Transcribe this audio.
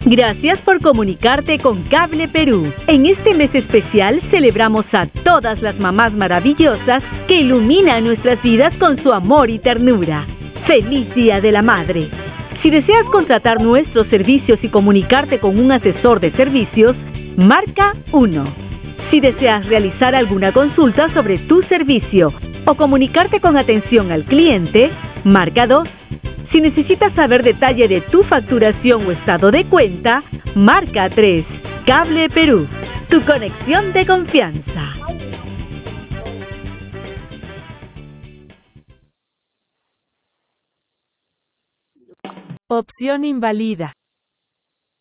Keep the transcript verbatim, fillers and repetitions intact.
Gracias por comunicarte con Cable Perú. En este mes especial celebramos a todas las mamás maravillosas que iluminan nuestras vidas con su amor y ternura. ¡Feliz Día de la Madre! Si deseas contratar nuestros servicios y comunicarte con un asesor de servicios, marca uno. Si deseas realizar alguna consulta sobre tu servicio o comunicarte con atención al cliente, marca dos. Si necesitas saber detalle de tu facturación o estado de cuenta, marca tres. Cable Perú, tu conexión de confianza. Opción invalida.